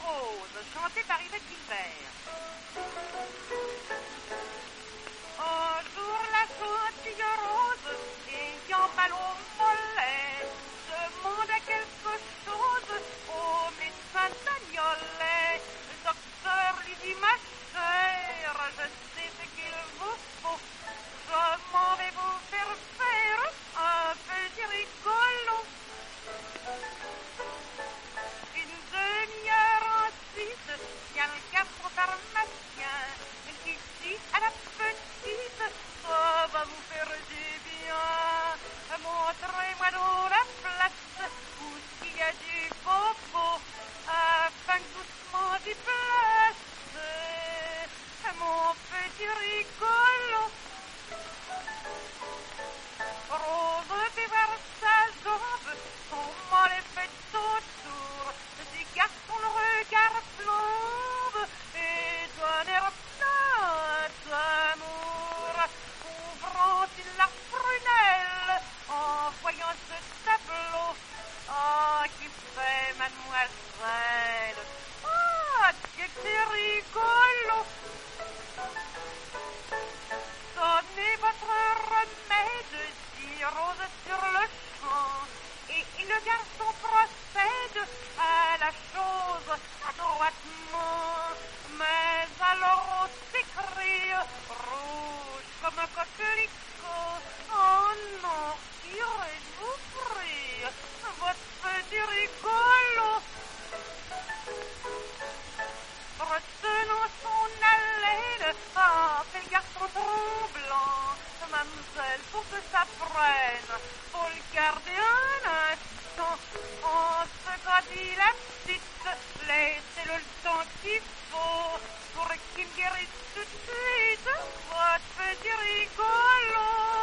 rose, chantée par Yvette Guilbert. Un jour, la gentille rose, ayant mal au mollet, demanda quelque chose au médecin d'Agnolet. Le docteur lui dit, ma chère, je sais ce qu'il vous faut. Je m'en vais vous faire faire un petit rigolo. Une demi-heure ensuite, il y a le garçon pharmacien qui dit à la petite, ça va vous faire du bien. Montrez-moi dans la place où il y a du bobo, afin que doucement j'y place mon petit rigolo. Rose fait voir sa jambe, comment les fêtes autour. Des garçons le regard plombe et d'un air plein d'amour. Ouvrant-il la prunelle en voyant ce tableau, oh, qui fait mademoiselle, oh, que c'est rigolo. Donnez votre remède, dit Rose sur le champ, et le garçon procède à la chose adroitement. Mais alors on s'écrie, rouge comme un coquelicot, oh non, tirez-vous prie, votre petit rigolo. Retenant son haleine, ah, quel garçon troublant. Mademoiselle, pour que ça prenne, faut le garder un instant. En ce qu'a dit la petite, laissez-le le temps qu'il faut pour qu'il guérisse tout de suite votre petit rigolo.